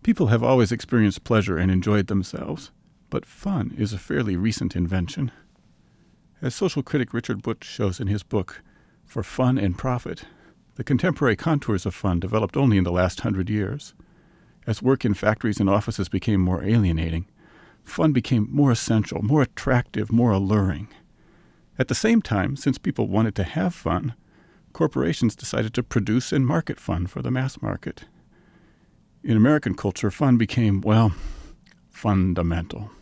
People have always experienced pleasure and enjoyed themselves, but fun is a fairly recent invention. As social critic Richard Butch shows in his book, For Fun and Profit, the contemporary contours of fun developed only in the last 100 years. As work in factories and offices became more alienating, fun became more essential, more attractive, more alluring. At the same time, since people wanted to have fun, corporations decided to produce and market fun for the mass market. In American culture, fun became, fundamental.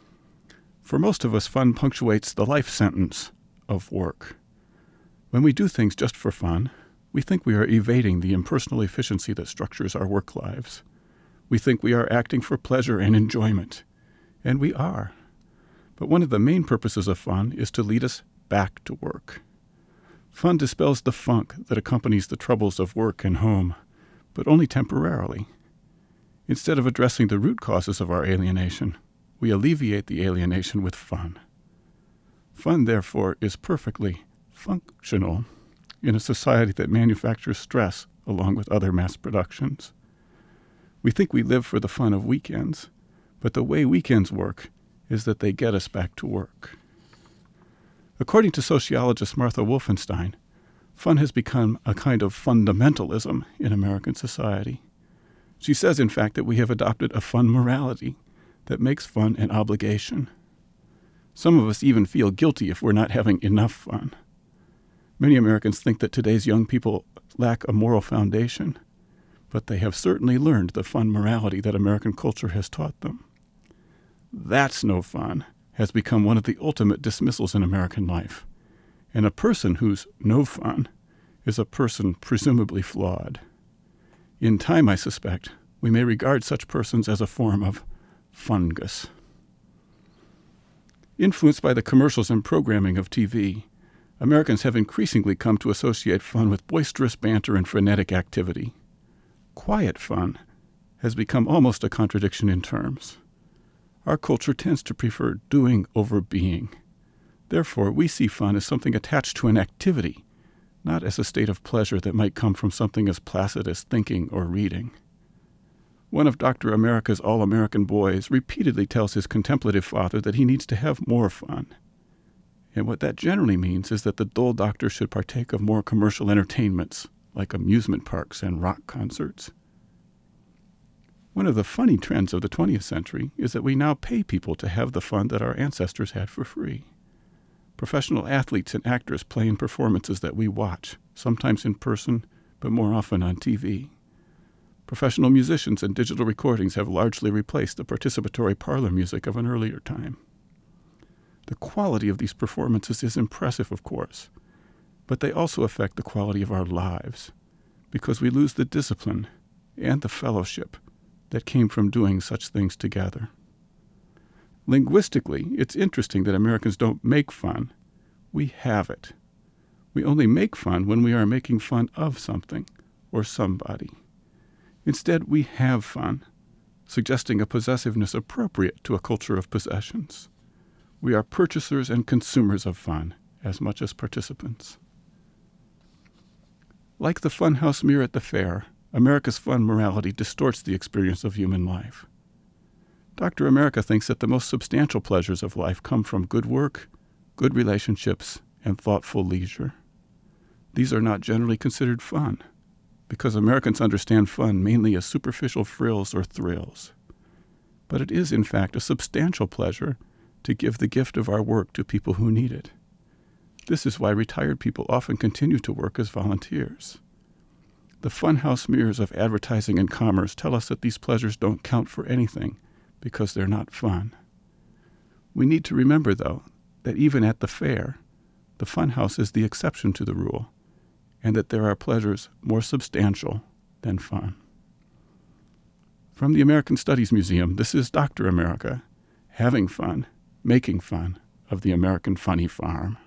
For most of us, fun punctuates the life sentence of work. When we do things just for fun, we think we are evading the impersonal efficiency that structures our work lives. We think we are acting for pleasure and enjoyment, and we are. But one of the main purposes of fun is to lead us back to work. Fun dispels the funk that accompanies the troubles of work and home, but only temporarily. Instead of addressing the root causes of our alienation, we alleviate the alienation with fun. Fun, therefore, is perfectly functional in a society that manufactures stress along with other mass productions. We think we live for the fun of weekends, but the way weekends work is that they get us back to work. According to sociologist Martha Wolfenstein, fun has become a kind of fundamentalism in American society. She says, in fact, that we have adopted a fun morality that makes fun an obligation. Some of us even feel guilty if we're not having enough fun. Many Americans think that today's young people lack a moral foundation, but they have certainly learned the fun morality that American culture has taught them. That's no fun has become one of the ultimate dismissals in American life, and a person who's no fun is a person presumably flawed. In time, I suspect, we may regard such persons as a form of fungus. Influenced by the commercials and programming of TV, Americans have increasingly come to associate fun with boisterous banter and frenetic activity. Quiet fun has become almost a contradiction in terms. Our culture tends to prefer doing over being. Therefore, we see fun as something attached to an activity, not as a state of pleasure that might come from something as placid as thinking or reading. One of Dr. America's all-American boys repeatedly tells his contemplative father that he needs to have more fun. And what that generally means is that the dull doctor should partake of more commercial entertainments, like amusement parks and rock concerts. One of the funny trends of the 20th century is that we now pay people to have the fun that our ancestors had for free. Professional athletes and actors play in performances that we watch, sometimes in person, but more often on TV. Professional musicians and digital recordings have largely replaced the participatory parlor music of an earlier time. The quality of these performances is impressive, of course, but they also affect the quality of our lives, because we lose the discipline and the fellowship that came from doing such things together. Linguistically, it's interesting that Americans don't make fun. We have it. We only make fun when we are making fun of something or somebody. Instead, we have fun, suggesting a possessiveness appropriate to a culture of possessions. We are purchasers and consumers of fun as much as participants. Like the funhouse mirror at the fair, America's fun morality distorts the experience of human life. Dr. America thinks that the most substantial pleasures of life come from good work, good relationships, and thoughtful leisure. These are not generally considered fun, because Americans understand fun mainly as superficial frills or thrills. But it is, in fact, a substantial pleasure to give the gift of our work to people who need it. This is why retired people often continue to work as volunteers. The funhouse mirrors of advertising and commerce tell us that these pleasures don't count for anything because they're not fun. We need to remember, though, that even at the fair, the funhouse is the exception to the rule, and that there are pleasures more substantial than fun. From the American Studies Museum, this is Dr. America, having fun, making fun of the American funny farm.